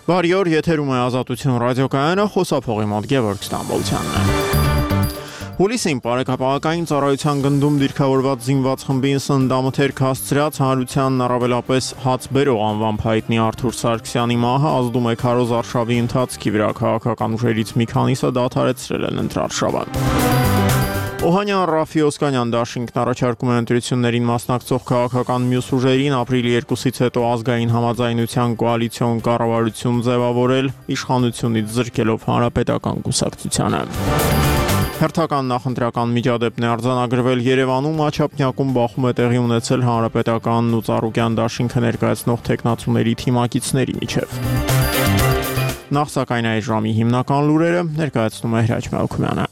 Բարի օր, եթերում է Ազատություն ռադիոկայանը, խոսափողի մոտ Գևորգ Ստամբոլցյանն է։ Հուլիսին Պարեկապահական ծառայության գնդում դիրքավորված զինված խմբին սննդամթերք հասցրած հանրությանն առավելապես հաց բերող անվամբ հայտնի Արթուր Սարգսյանի մահը ազդում է քարոզ արշավի ընթացքի վրա, քաղաքական ուժերից մի քանիսը դադարեցրել են ընտրարշավը։ Օհանյան Ռաֆի Օսկանյան դաշինքն առաջարկում է ընտրություններին մասնակցող քաղաքական մյուս ուժերին ապրիլի 2-ից հետո ազգային համաձայնության կոալիցիոն կառավարություն ձևավորել, իշխանությունից զրկելով հանրապետական կուսակցությանը։ Հերթական նախընտրական միջադեպն է արձանագրվել Երևանում, Աչափնյակում բախում է տեղի ունեցել հանրապետականն ու Ծառուկյան դաշինքը ներկայացնող թեկնածուների թիմակիցների միջև։ Նախ սակայն այս ժամի հիմնական լուրերը ներկայացնում է Հրաչ Մելքումյանը։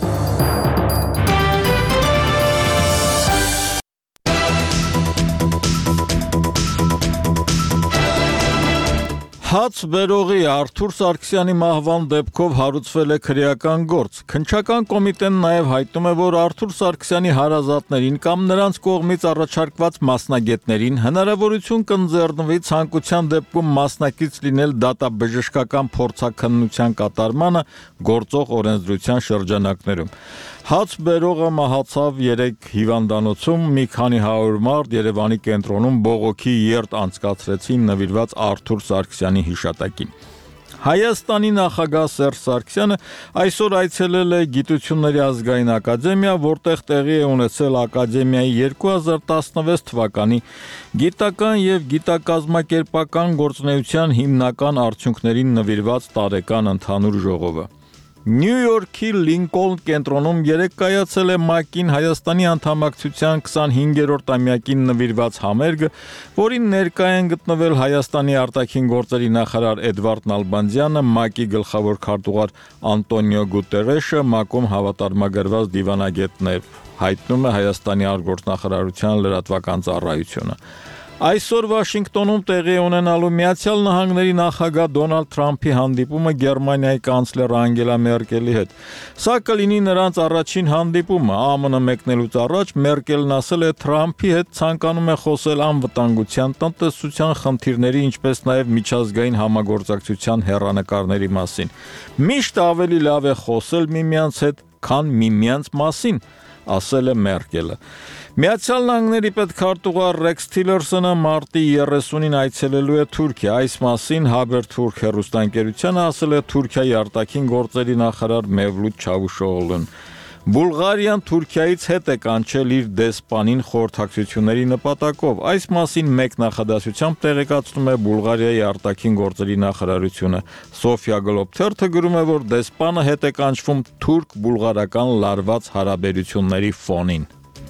Հաց բերողի Արթուր Սարգսյանի մահվան դեպքով հարուցվել է քրեական գործ։ Քննչական կոմիտեն նաև հայտնում է, որ Արթուր Սարգսյանի հարազատներին կամ նրանց կողմից առաջարկված մասնագետներին հնարավորություն կընձեռնվի ցանկության դեպքում մասնակից լինել դատաբժշկական փորձաքննության կատարմանը գործող օրենսդրության շրջանակներում։ Հաց բերողը մահացավ 3 հիվանդանոցում, մի քանի 100 մարդ Երևանի կենտրոնում բողոքի երթ անցկացրեցին նվիրված Արթուր Սարգսյանի հիշատակին։ Հայաստանի նախագահ Սերժ Սարգսյանը այսօր այցելել է Գիտությունների ազգային ակադեմիա, որտեղ տեղի է ունեցել ակադեմիայի 2016 թվականի գիտական եւ գիտակազմակերպական գործունեության հիմնական արդյունքներին նվիրված տարեկան ընդհանուր ժողովը։ Նյու Յորքի Լինկոլն կենտրոնում երեկ կայացել է ՄԱԿ-ին Հայաստանի անդամակցության 25-րդ ամյակին նվիրված համերգը, որին ներկա են գտնվել Հայաստանի արտաքին գործերի նախարար Էդվարդ Նալբանդյանը, ՄԱԿ-ի գլխավոր քարտուղար Անտոնիո Գուտերեշը, ՄԱԿ-ում հավատարմագրված դիվանագետներ, հայտնում է Հայաստանի արտգործնախարարության լրատվական ծառայությունը։ Այսօր Վաշինգտոնում տեղի ունենալու Միացյալ Նահանգների նախագահ Դոնալդ Թրամփի հանդիպումը Գերմանիայի կանցլեր Անգելա Մերկելի հետ։ Սա կլինի նրանց առաջին հանդիպումը։ ԱՄՆ մեկնելուց առաջ Մերկելն ասել է Թրամփի հետ ցանկանում է խոսել անվտանգության, տնտեսության խնդիրների, ինչպես նաև միջազգային համագործակցության հեռանկարների մասին։ Միշտ ավելի լավ է խոսել միմյանց հետ, քան միմյանց մասին, ասել է Մերկելը։ Միացյալ Նահանգների պետքարտուղար Ռեքս Թիլերսոնը մարտի 30-ին այցելելու է Թուրքիա։ Այս մասին Haberturk հեռուստաընկերությանը ասել է Թուրքիայի արտաքին գործերի նախարար Մևլութ Չավուշօղլուն։ Բուլղարիան Թուրքիայից հետ է կանչել իր դեսպանին խորհրդակցությունների նպատակով։ Այս մասին մեկ նախադասությամբ տեղեկացնում է Բուլղարիայի արտաքին գործերի նախարարությունը։ Սոֆիա Գլոբթերթը գրում է, որ դեսպանը հետ է կանչվում թուրք-բուլղարական լարված հարաբերությունների ֆոնին։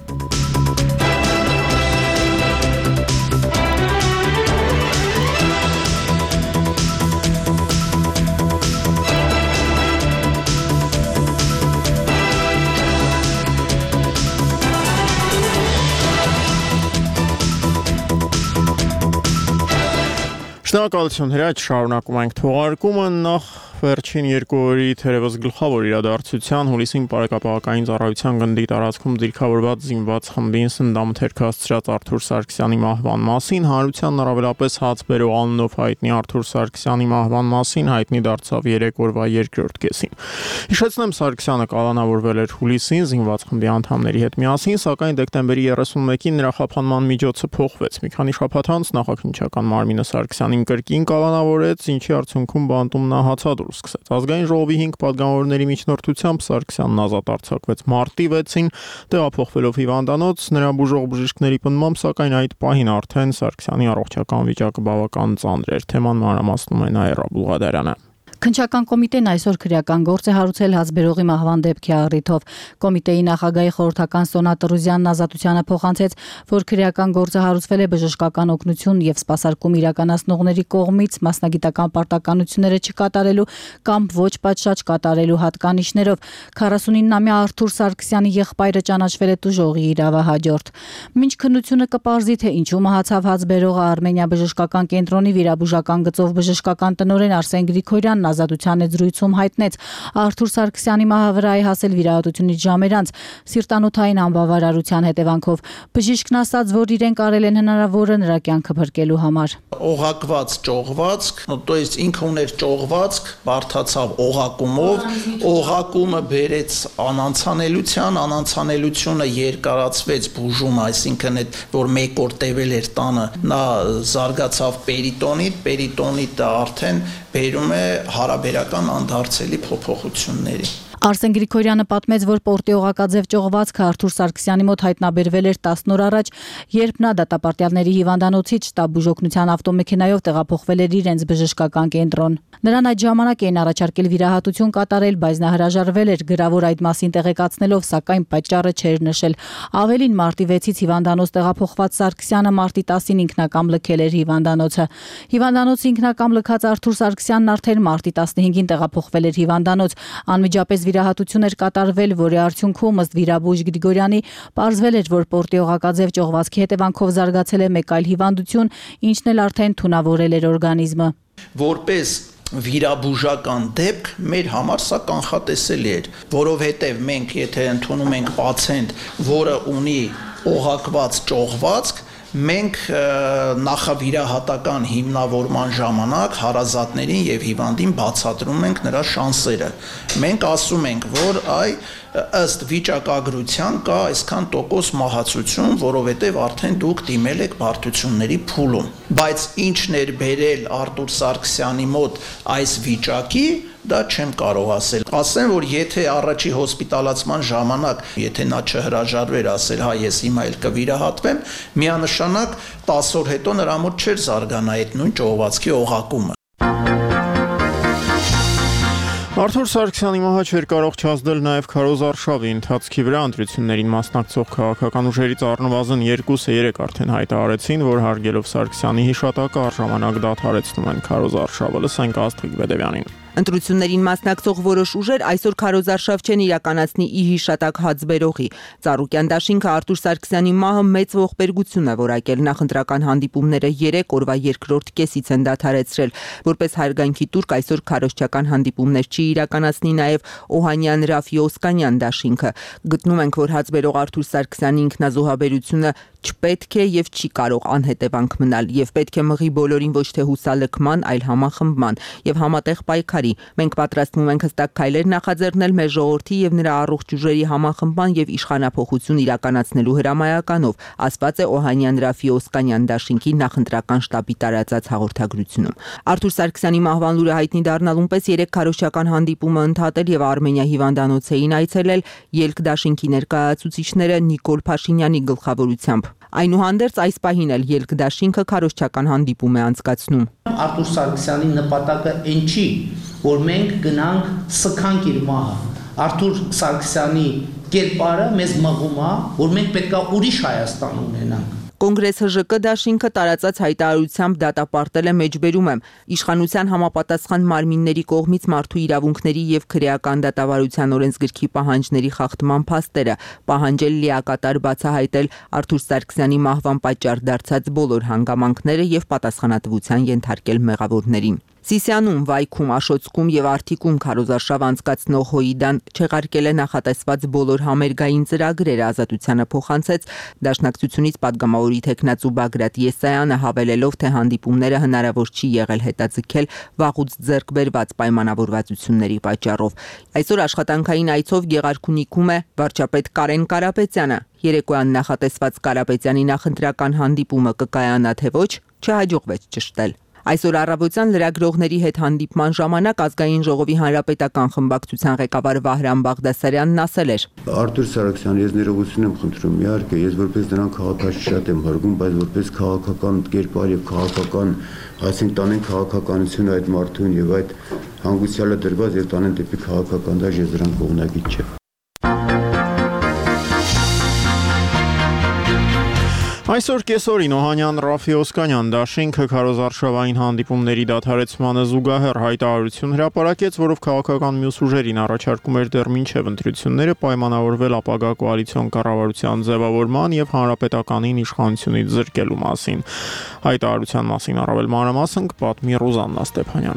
Շնորհակալություն Հրաչ, շարունակում ենք թողարկումը նախ վերջին 2 օրի թերևս գլխավոր իրադարձության հուլիսին Պարեկապահական ծառայության գնդի տարածքում դիրքավորված զինված խմբին սննդամթերք հասցրած Արթուր Սարգսյանի մահվան մասին, հանրությանն առավելապես հաց բերող անունով հայտնի Արթուր Սարգսյանի մահվան մասին հայտնի դարձավ 3 օրվա երկրորդ կեսին։ Հիշեցնեմ, Սարգսյանը կալանավորվել էր հուլիսին զինված խմբի անդամների հետ միասին, սակայն դեկտեմբերի 31-ին նրա խափանման միջոցը փոխվեց։ Մի քանի շաբաթ անց նախաքննչական մարմինը Սարգսյանին կրկին կալանավորեց, ինչի արդյունքում բանտում նա հացադուլ սկսեց։ Ազգային ժողովի 5 պատգամավորների միջնորդությամբ Սարգսյանն ազատ արձակվեց մարտի 6-ին, տեղափոխվելով հիվանդանոց, նրա բուժող բժիշկների պնդմամբ, սակայն այդ պահին արդեն Սարգսյանի առողջական վիճակը բավական ծանր էր։ Թեման մանրամասնում է Նաիրա Բուլղադարյանը։ Քննչական կոմիտեն այսօր քրեական գործ է հարուցել հացբերողի մահվան դեպքի առիթով։ Կոմիտեի նախագահի խորհրդական Սոնա Տրուզյանն Ազատությանը փոխանցեց, որ քրեական գործը հարուցվել է բժշկական օգնություն եւ սպասարկում իրականացնողների կողմից մասնագիտական պարտականությունները չկատարելու կամ ոչ պատշաճ կատարելու հատկանիշներով 49-ամյա Արթուր Սարգսյանի եղբայրը ճանաչվել է տուժողի իրավահաջորդ։ Մինչ քննությունը կպարզի, թե ինչու մահացավ հացբերողը, Արմենիա բժշկական կենտրոնի վիրաբուժական գծով բժշկական տնօրեն Արսեն Գրիգորյանն ազատության զրույցում հայտնեց. Արթուր Սարգսյանի մահը վրայի հասել վիրահատությունից ժամեր անց սիրտանոթային անբավարարության հետևանքով։ Բժիշկն ասաց, որ իրենք արել են հնարավորը նրա կյանքը փրկելու համար։ Օղակված ճողվածք, то есть ինքը ուներ ճողվածք, բարթացավ օղակումով, օղակումը բերեց անանցանելությունը երկարացվեց բուժումը, այսինքն այդ որ մեկ օր տևել էր տանը, նա զարգացավ պերիտոնիտը արդեն բերում է հարաբերական անդարձելի փոփոխությունների։ Արսեն Գրիգորյանը պատմեց, որ պորտի օղակաձև ճողվածքը Արթուր Սարգսյանի մոտ հայտնաբերվել էր 10 օր առաջ, երբ նա դատապարտյալների հիվանդանոցից շտաբ բուժօգնության ավտոմեքենայով տեղափոխվել էր իրենց բժշկական կենտրոն։ Նրան այդ ժամանակ էին առաջարկել վիրահատություն կատարել, բայց նա հրաժարվել էր գրավոր այդ մասին տեղեկացնելով, սակայն պատճառը չէր նշել։ Ավելին մարտի 6-ից հիվանդանոց տեղափոխված Սարգսյանը մարտի 10-ին ինքնակամ լքել էր հիվանդանոցը։ Հիվանդանոցը ինքնակամ լքած Արթուր Սարգսյանն արդեն մարտի 15-ին տեղափոխվել էր հիվանդանոց։ Անմիջապես վիրահատություն էր կատարվել, որի արդյունքում ըստ վիրաբույժ Գրիգորյանի պարզվել էր, որ պորտի օղակաձև ճողվածքի հետևանքով զարգացել է մեկ այլ հիվանդություն, ինչն էլ արդեն թունավորել էր օրգանիզմը։ Որպես վիրաբուժական դեպք մեր համար սա կանխատեսելի էր, որովհետև մենք եթե ընդունում ենք պացիենտ, որը ունի օղակված ճողվածք, մենք նախավիրահատական հիմնավորման ժամանակ հարազատներին եւ հիվանդին բացատրում ենք նրա շանսերը։ Մենք ասում ենք, որ ըստ վիճակագրության կա այսքան տոկոս մահացություն, որովհետև արդեն դուք դիմել եք բարդությունների փուլում։ Բայց ինչն էր բերել Արթուր Սարգսյանի մոտ այս վիճակի, դա չեմ կարող ասել։ Ասեմ, որ եթե առաջի հոսպիտալացման ժամանակ, եթե նա չհրաժարվեր ասել, հա ես հիմա էլ կվիրահատվեմ, միանշանակ 10 օր հետո նրա մոտ չէր զարգանա այդ նույն ճողվածքի օղակումը։ Արթուր Սարգսյանի մահը չէր կարող չազդել նաև քարոզարշավի ընթացքի վրա ընտրություններին մասնակցող քաղաքական ուժերից առնվազն 2-3 արդեն հայտարարեցին, որ հարգելով Սարգսյանի հիշատակը առժամանակ դադարեցնում են քարոզարշավը։ Լսենք Աստղիկ Բեդևյանին։ Ընտրություններին մասնակցող որոշ ուժեր այսօր քարոզարշավ չեն իրականացնի ի հիշատակ հացբերողի։ Ծառուկյան դաշինքը Արթուր Սարգսյանի մահը մեծ ողբերգություն է որակել, նախընտրական հանդիպումները 3 օրվա երկրորդ կեսից են դադարեցրել։ Որպես հարգանքի տուրք այսօր քարոզչական հանդիպումներ չի իրականացնի նաև Օհանյան Ռաֆի Օսկանյան դաշինքը։ Գտնում ենք, որ հացբերող Արթուր Սարգսյանի ինքնազոհաբերությունը չպետք է եւ չի կարող անհետևանք մնալ եւ պետք է մղի բոլորին ոչ թե հուսալքման, այլ համախմբման եւ համատեղ պայքարի։ Մենք պատրաստվում ենք հստակ քայլեր նախաձեռնել մեր ժողովրդի եւ նրա առողջ ուժերի համախմբման եւ իշխանափոխություն իրականացնելու հրամայականով, ասված է Օհանյան Ռաֆի Օսկանյան դաշինքի նախընտրական շտաբի տարածած հաղորդագրությունում։ Արթուր Սարգսյանի մահվան լուրը հայտնի դառնալուն պես 3 քարոզչական հանդիպումը ընդհատել եւ Արմենիա հիվանդանոց էին այցելել ելք դաշինքի ներկայացուցիչները Նիկոլ Փաշինյանի գլխավորությամբ։ Այնուհանդերձ այս պահին էլ ելք դաշինքը քարոզչական հանդիպում է անցկացնում։ Արթուր Սարգսյանի նպատակը այն չի, որ մենք գնանք սքանք իր մահը։ Արթուր Սարգսյանի կերպարը մեզ մղում է, որ մենք պետքա ուրիշ Հայաստան ունենանք։ Կոնգրես ՀԺԿ դաշինքը տարածած հայտարարությամբ դատապարտել է մեջբերում եմ իշխանության համապատասխան մարմինների կողմից մարդու իրավունքների եւ քրեական դատավարության օրենսգրքի պահանջների խախտման փաստերը, պահանջել լիակատար բացահայտել Արթուր Սարգսյանի մահվան պատճառ դարձած բոլոր հանգամանքները եւ պատասխանատվության ենթարկել մեղավորներին։ Սիսիանում, Վայքում, Աշոցքում եւ Արթիկում քարոզարշավ անցկացնող Հոիդան չեղարկել է նախատեսված բոլոր համերգային ծրագրերը, ազատությանը փոխանցեց Դաշնակցությունից падգամավորի թեկնածու Բագրատ Եսայանը, հավելելով, թե հանդիպումները հնարավոր չի եղել հետաձգել վաղուց ձեռք բերված պայմանավորվածությունների պատճառով։ Այսօր աշխատանքային այցով Գեղարքունիքում է վարչապետ Կարեն Կարապետյանը։ Երեկոյան նախատեսված Կարապետյանի նախընտրական հանդիպումը կկայանա թե ոչ, չհաջողվեց ճշտել։ Այսօր առավոտյան լրագրողների հետ հանդիպման ժամանակ Ազգային ժողովի հանրապետական խմբակցության ղեկավար Վահրամ Բաղդասարյանն ասել էր. Արթուր Սարգսյանը ես ներողություն եմ խնդրում, իհարկե, ես որպես նրան քաղաքացի շատ եմ հարգում, բայց որպես քաղաքական կերպար եւ քաղաքական, այսինքն տանեն քաղաքականությունը այդ մարդուն եւ այդ հանգուցյալը դրված եւ տանեն դեպի քաղաքական դաշտ, ես դրան կողմնակից չեմ։ Այսօր կեսօրին Օհանյան Ռաֆի Օսկանյան դաշինքը քարոզարշավային հանդիպումների դադարեցմանը զուգահեռ հայտարարություն հրապարակեց, որով քաղաքական մյուս ուժերին առաջարկում էր դեռ մինչև ընտրությունները պայմանավորվել ապագա կոալիցիոն կառավարության ձևավորման եւ հանրապետականին իշխանությունից զրկելու մասին։ Հայտարարության մասին առավել մանրամասն կպատմի Ռուզաննա Ստեփանյանը։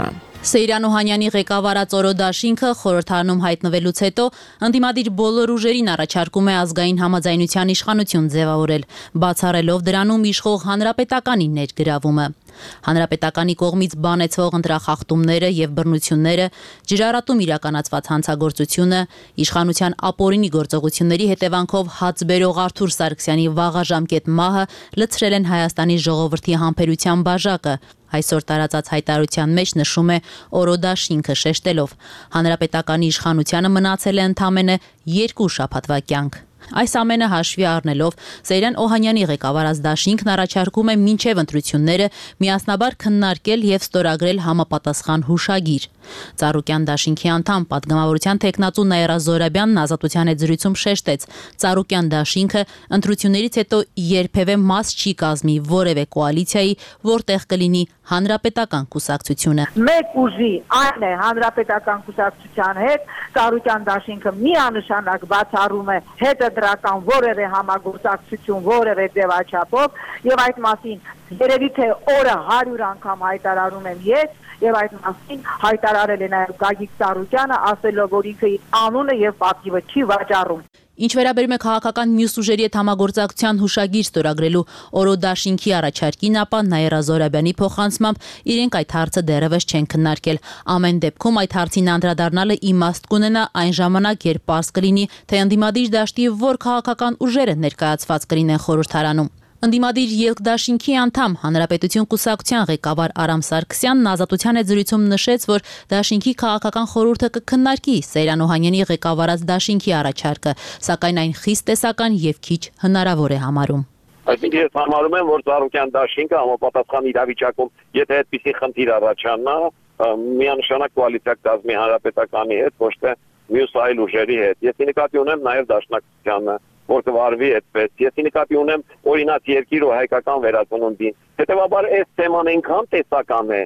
Սեյրան Օհանյանի ղեկավարած օրոդաշինքը խորհրդարանում հայտնվելուց հետո ընդդիմադիր բոլոր ուժերին առաջարկում է ազգային համաձայնության իշխանություն ձևավորել, բացառելով դրանում իշխող հանրապետականի ներգրավումը։ Հանրապետականի կողմից բանեցվող ընտրախախտումները եւ բռնությունները, ջրարատում իրականացված հանցագործությունը, իշխանության ապօրինի գործողությունների հետևանքով հաց բերող Արթուր Սարգսյանի վաղաժամկետ մահը լցրել են Հայաստանի ժողովրդի համբերության բաժակը։ Այսօր տարածած հայտարարության մեջ նշում է օրոդաշինքը շեշտելով. հանրապետականի իշխանությանը մնացել է ընդամենը 2 շաբաթվա կյանք։ Այս ամենը հաշվի առնելով Սեյրան Օհանյանի ղեկավարած դաշինքն առաջարկում է մինչև ընտրությունները միասնաբար քննարկել եւ ստորագրել համապատասխան հուշագիր։ Ծառուկյան դաշինքի անդամ պատգամավորության տեխնացու Նաիրա Զորաբյանն Ազատության հետ զրույցում շեշտեց. Ծառուկյան դաշինքը ընտրություններից հետո երբևէ մաս չի կազմի որևէ կոալիցիայի, որտեղ կլինի հանրապետական կուսակցությունը։ Մեկ ուժի այն է հանրապետական կուսակցության հետ Ծառուկյան դաշինքը միանշանակ բացառում է հետադրական որևէ համագործակցություն որևէ ձևաչափով եւ այդ մասին երևի թե օրը 100 անգամ հայտարարում եմ ես եւ այդ մասին հայտարարել է նաեւ Գագիկ Ծառուկյանը ասելով որ ինքը անունը եւ պատիվը չի վաճառում։ Ինչ վերաբերում է քաղաքական մյուս ուժերի հետ համագործակցության հուշագիր ստորագրելու օրոդաշինքի առաջարկին, ապա Նաիրա Զորաբյանի փոխանցմամբ իրենք այդ հարցը դեռևս չեն քննարկել։ Ամեն դեպքում այդ հարցին անդրադառնալը իմաստ կունենա այն ժամանակ, երբ պարզ կլինի, թե ընդդիմադիր դաշտի որ քաղաքական ուժերը ներկայացված կլինեն խորհրդարանում։ Ընդդիմադիր Ելք-դաշինքի անդամ Հանրապետություն կուսակցության ղեկավար Արամ Սարգսյանն Ազատության հետ զրույցում նշեց, որ դաշինքի քաղաքական խորհուրդը կքննարկի Սեյրան Օհանյանի ղեկավարած դաշինքի առաջարկը, սակայն այն խիստ տեսական եւ քիչ հնարավոր է համարում։ Այսինքն ես համարում եմ, որ Ծառուկյան դաշինքը համապատասխան իրավիճակում, եթե այդպիսի խնդիր առաջանա, միանշանակ կոալիցիա կազմի հանրապետականի հետ, ոչ թե մյուս այլ ուժերի հետ։ Ես նկատի ունեմ նաեւ դաշնակցությանը, որ կվարվի այդպես։ Ես նկատի ունեմ օրինակ երկիր ու հայկական վերածնունդին։ Հետևաբար այս թեման այնքան տեսական է։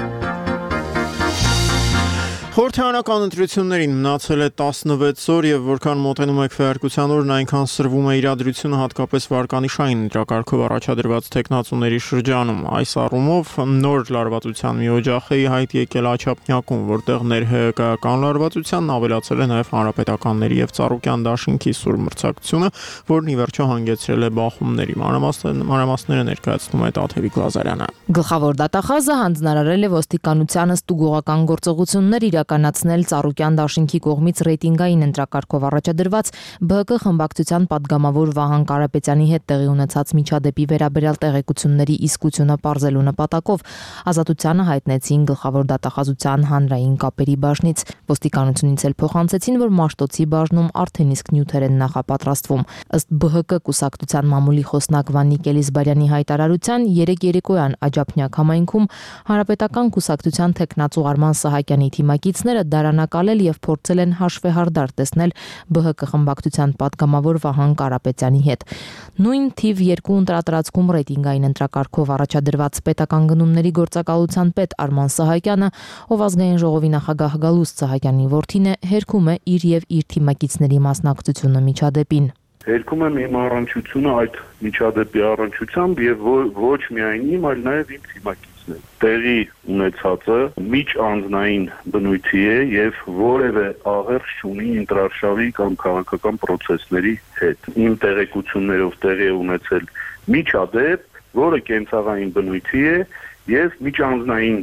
Խորհրդարանական ընտրություններին մնացել է 16 օր եւ որքան մոտենում է քվեարկության օրն, այնքան սրվում է իրադրությունը հատկապես վարկանիշային ընտրակարգով առաջադրված տեխնացուների շրջանում։ Այս առումով նոր լարվածության մի օջախ է հայտ եկել Աչափնյակում, որտեղ ներհայական լարվածությանն ավելացել է նաեւ հանրապետականների եւ Ծառուկյան դաշինքի սուր մրցակցությունը, որն ի վերջո հանգեցրել է բախումների։ Մանրամասները ներկայացնում է Տաթևիկ Լազարյանը։ Գլխավոր դատախազը հանձնարարել է ոստիկանությանը ստուգողական գործողություններ իրականացնել Ծառուկյան դաշինքի կողմից ռեյտինգային ընտրակարգով առաջադրված ԲՀԿ խմբակցության падգամավոր Վահան Կարապետյանի հետ տեղի ունեցած միջադեպի վերաբերյալ տեղեկությունների իսկությունը պարզելու նպատակով Ազատությանը հայտնեցին գլխավոր դատախազության հանրային կապերի բաժնից։ Ոստիկանությունից էլ փոխանցեցին, որ Մաշտոցի բաժնում արդեն իսկ նյութեր են նախապատրաստվում։ Ըստ ԲՀԿ կուսակցության մամուլի խոսնակ Վանիկ Էլիզբարյանի հայտարարության, երեկ երեկոյան Աջափնյակ համայնքում հանրապետական կուսակցության տեխնացու Արման Սահակյանի թիմակիցները դարանակալել եւ փորձել են հաշվեհարդար տեսնել ԲՀԿ խմբակցության падգամավոր Վահան Կարապետյանի հետ։ Նույն թիվ 2 ընտրատրածքում ռեյտինգային ընտրակարգով առաջադրված պետական գնումների գործակալության պետ Արման Սահակյանը, ով ազգային ժողովի նախագահ Գալուստ Սահակյանի որդին է, հերքում է իր եւ իր թիմակիցների մասնակցությունը միջադեպին։ Հերքում եմ իմ առնչությունը այդ միջադեպի առնչությամբ եւ ոչ միայն իմ, այլ նաեւ իմ թիմակիցներ։ Տեղի ունեցածը միջանձնային բնույթի է եւ որևէ աղերս չունի ինտրարշավի կամ քաղաքական process-ների հետ։ Իմ տեղեկություններով տեղի է ունեցել միջադեպ, որը կենցաղային բնույթի է եւ միջանձնային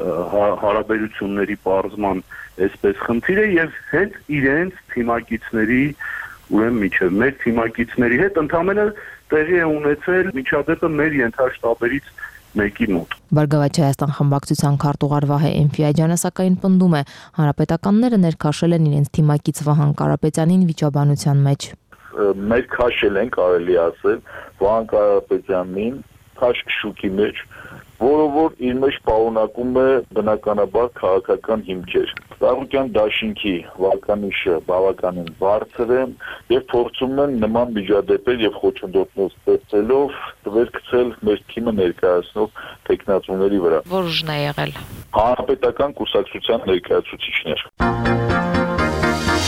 հարաբերությունների պարզման այսպես խնդիր է եւ հենց իրենց թիմակիցների ուրեմն միջև մեր թիմակիցների հետ ընդհանրապես տեղի է ունեցել միջադեպը մեր ենթաշտաբերից մեկի մոտ։ Բարգավաճ Հայաստան խմբակցության քարտուղար Վահե Էնֆիաջյանը սակայն պնդում է, հանրապետականները ներքաշել են իրենց թիմակից Վահան Կարապետյանին վիճաբանության մեջ։ Մեր քաշել են, կարելի ասել, Վահան Կարապետյանին քաշք շուկի մեջ, որը որ իր մեջ պարունակում է բնականաբար քաղաքական հիմքեր։ Ծառուկյան դաշինքի վարկանիշը բավականին բարձր է եւ փորձում են նման միջադեպեր եւ խոչընդոտներ ստեղծելով վերքցել մեր թիմը ներկայացնող տեխնացուների վրա։ Որ ուժն է եղել։ Հանրապետական կուսակցության ներկայացուցիչներ։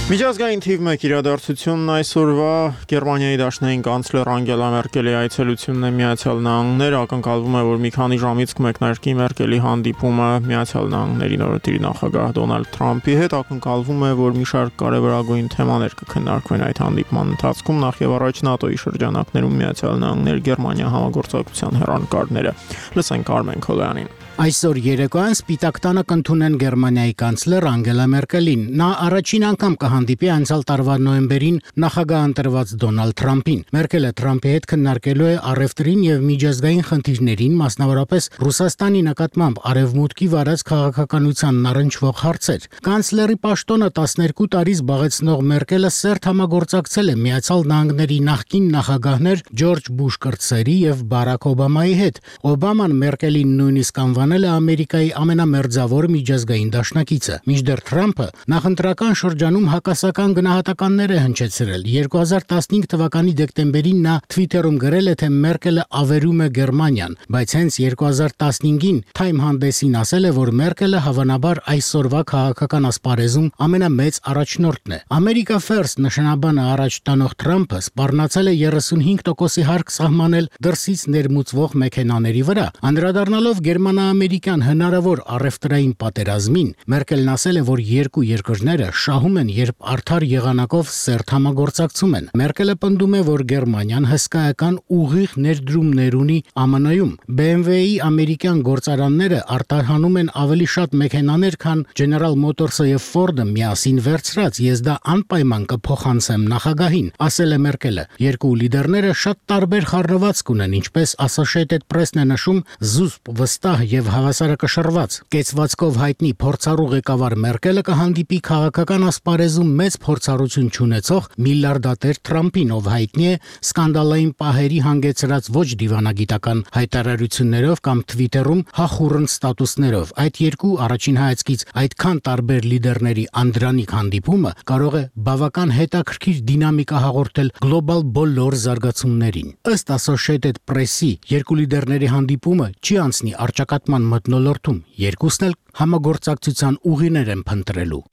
Միջազգային թիվ 1 իրադարձությունն այսօրվա Գերմանիայի դաշնային կանցլեր Անգելա Մերկելի այցելությունն է Միացյալ Նահանգներ, ակնկալվում է, որ մի քանի ժամից կմեկնարկի Մերկելի հանդիպումը Միացյալ Նահանգների նորընտիր նախագահ Դոնալդ Թրամփի հետ, ակնկալվում է, որ մի շարք կարևորագույն թեմաներ կքննարկվեն այդ հանդիպման ընթացքում, նախ եւ առաջ ՆԱՏՕ-ի շրջանակներում Միացյալ Նահանգներ Գերմանիա համագործակցության հեռանկարները։ Լսենք Արմեն Քոլյանին։ Այսօր երեկոյան Սպիտակ տանը կընդունեն Գերմանիայի կանցլեր Անգելա Մերկելին։ Նա առաջին անգամ կհանդիպի անցյալ տարվա նոյեմբերին նախագահ ընտրված Դոնալդ Թրամփին։ Մերկելը Թրամփի հետ քննարկելու է առևտրին եւ միջազգային խնդիրներին, մասնավորապես Ռուսաստանի նկատմամբ արևմուտքի վարած քաղաքականությանն առնչվող հարցեր։ Կանցլերի պաշտոնը 12 տարի զբաղեցնող Մերկելը սերտ համագործակցել է Միացյալ Նահանգների նախկին նախագահներ Ջորջ Բուշ կրտսերի եւ Բարակ Օբամայի հետ։ Օբաման Մերկելին նույնիսկ անվանել է Ամերիկայի ամենամերձավոր միջազգային դաշնակիցը։ Մինչդեռ Թրամփը նախընտրական շրջանում հակասական գնահատականներ է հնչեցրել։ 2015 թվականի դեկտեմբերին նա Twitter-ում գրել է, թե Մերկելը ավերում է Գերմանիան, բայց հենց 2015-ին Time հանդեսին ասել է, որ Մերկելը հավանաբար այսօրվա քաղաքական ասպարեզում ամենամեծ առաջնորդն է։ America First նշանաբանը առաջ տանող Թրամփը սպառնացել է 35%-ի հարկ սահմանել դրսից ներմուծվող մեքենաների վրա, անդրադառնալով գերմանա-ամերիկյան հնարավոր առևտրային պատերազմին, Մերկելն ասել է, որ երկու երկրները շահում են, երբ արդար եղանակով սերտ համագործակցում են։ Մերկելը պնդում է, որ Գերմանիան հսկայական ուղիղ ներդրումներ ունի ԱՄՆ-ում։ BMW-ի ամերիկյան գործարանները արտահանում են ավելի շատ մեքենաներ, քան General Motors-ը եւ Ford-ը միասին վերցրած, ես դա անպայման կփոխանցեմ նախագահին, ասել է Մերկելը։ Երկու լիդերները շատ տարբեր խառնվածք ունեն, ինչպես Associated Press-ն է նշում, զուսպ, վստահ եւ հավասարակշռված կեցվածքով հայտնի փորձառու ղեկավար Մերկելը կհանդիպի քաղաքական ասպարեզում մեծ փորձառություն չունեցող միլիարդատեր Թրամփին, ով հայտնի է սկանդալային պահերի հանգեցրած ոչ դիվանագիտական հայտարարություններով կամ Twitter-ում հախուռն ստատուսներով։ Այդ երկու առաջին հայացքից այդքան տարբեր լիդերների անդրանիկ հանդիպումը կարող է բավական հետաքրքիր դինամիկա հաղորդել գլոբալ բոլոր զարգացումներին։ Ըստ Associated Press-ի երկու լիդերների հանդիպումը չի անցնի արճակատման մթնոլորտում, երկուսն էլ համագործակցության ուղիներ են փնտրելու։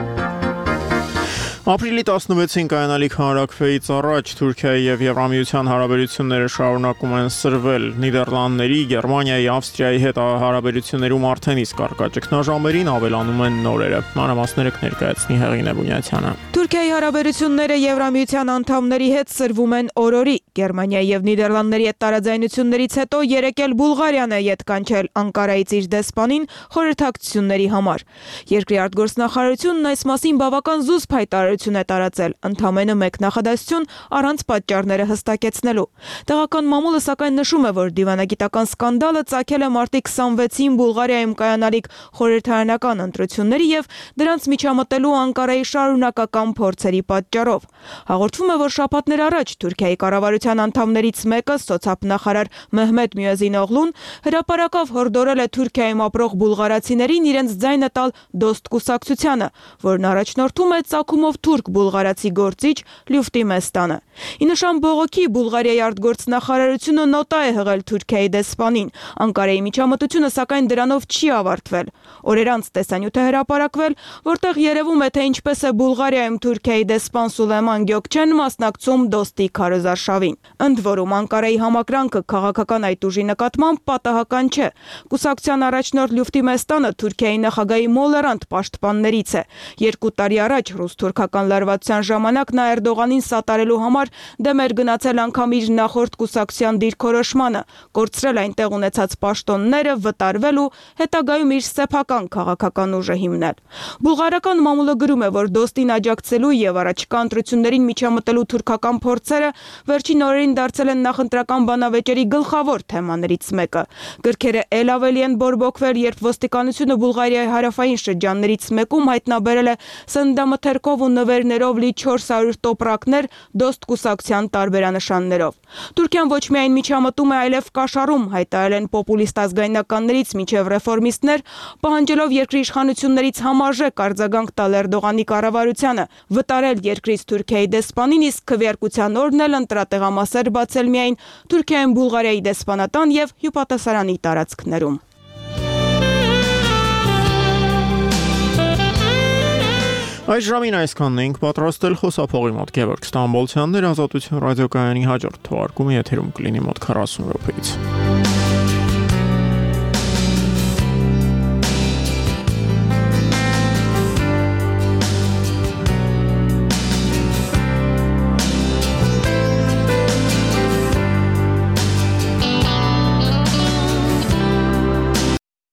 Ապրիլի 16-ին կայանալիք հանրաքվեից առաջ Թուրքիայի եւ Եվրամիության հարաբերությունները շարունակում են սրվել։ Նիդերլանդների, Գերմանիայի, Ավստրիայի հետ հարաբերություններում արդեն իսկ առկա ճգնաժամերին ավելանում են նորերը։ Մանրամասները կներկայացնի Հեղինե Բունյացյանը։ Թուրքիայի հարաբերությունները Եվրամիության անդամների հետ սրվում են օրորի։ Գերմանիայի եւ Նիդերլանդների հետ տարաձայնություններից հետո երեկ էլ Բուլղարիան է յետ կանչել Անկարայից իր դեսպանին խորհրդակցությունների համար։ Երկրի արտգործնախարարությունն այս մասին բավական զուսպ հայտարարություն է տարածել, ընդամենը մեկ նախադասություն առանց պատճառները հստակեցնելու։ Տեղական մամուլը սակայն նշում է, որ դիվանագիտական սկանդալը ծագել է մարտի 26-ին Բուլղարիայում կայանալիք խորհրդարանական ընտրությունների եւ դրանց միջամտելու Անկարայի շարունակական փորձերի պատճառով։ Հաղորդվում է, որ շաբաթներ առաջ Թուրքիայի կառավարության անդամներից մեկը, սոցիալնախարար Մեհմեդ Մյուազինօղլուն, հրապարակավ հորդորել է Թուրքիայում ապրող բուլղարացիներին իրենց ձայնը տալ դոստ կուսակցությանը, որն առաջնորդում է ծագումով թուրք բուլղարացի գործիչ Լյուֆտի Մեստանը։ Ի նշան բողոքի Բուլղարիայի արտգործնախարարությունը նոտա է հղել Թուրքիայի դեսպանին։ Անկարայի միջամտությունը սակայն դրանով չի ավարտվել։ Օրեր անց տեսանյութ է հրապարակվել, որտեղ երևում է, թե ինչպես է Բուլղարիայում Թուրքիայի դեսպան Սուլեյման Գյոքչեն մասնակցում դոստի քարոզարշավին։ Ընդ որում Անկարայի համակրանքը քաղաքական այդ ուժի նկատմամբ պատահական չէ։ Կուսակցության առաջնորդ Լյուֆտի Մեստանը Թուրքիայի նախագահի մոլերանտ պաշտպաններից է։ 2 տարի առաջ ռուս-թուրքական լարվածության ժամանակ նա Էրդողանին սատարելու համար դեմ էր գնացել անգամ իր նախորդ կուսակցության դիրքորոշմանը, կորցրել այնտեղ ունեցած պաշտոնները, վտարվել ու հետագայում իր սեփական քաղաքական ուժը հիմնել։ Բուլղարական մամուլը գրում է, որ դոստին աջակցելու եւ առաջիկա ընտրություններին միջամտելու թուրքական փորձերը վերջին օրերին դարձել են նախընտրական բանավեճերի գլխավոր թեմաներից մեկը։ Գրքերը ել ավելի են բորբոքվել, երբ ոստիկանությունը Բուլղարիայի հարավային շրջաններից մեկում հայտնաբերել է սննդամթերքով ու նվերներով լի 400 տոպրակներ դոստ կուսակցության տարբերանշաններով։ Թուրքիան ոչ միայն միջամտում է, այլև կաշառում, հայտարարել են պոպուլիստ ազգայնականներից մինչև ռեֆորմիստներ, պահանջելով երկրի իշխանություններից համարժեք արձագանք տալ Էրդողանի կառավարությանը, վտարել երկրից Թուրքիայի դեսպանին, իսկ քվեարկության օրն էլ ընտրատեղամասեր բացել միայն Թուրքիայում Բուլղարիայի դեսպանատան եւ հյուպատասարանի տարածքներում։ Այս ժամին այսքանն ենք պատրաստել խոսափողի մոտ Գևորգ Ստամբոլցյանն էր Ազատություն ռադիոկայանի հաջորդ թողարկումը եթերում կլինի մոտ 40 րոպեից։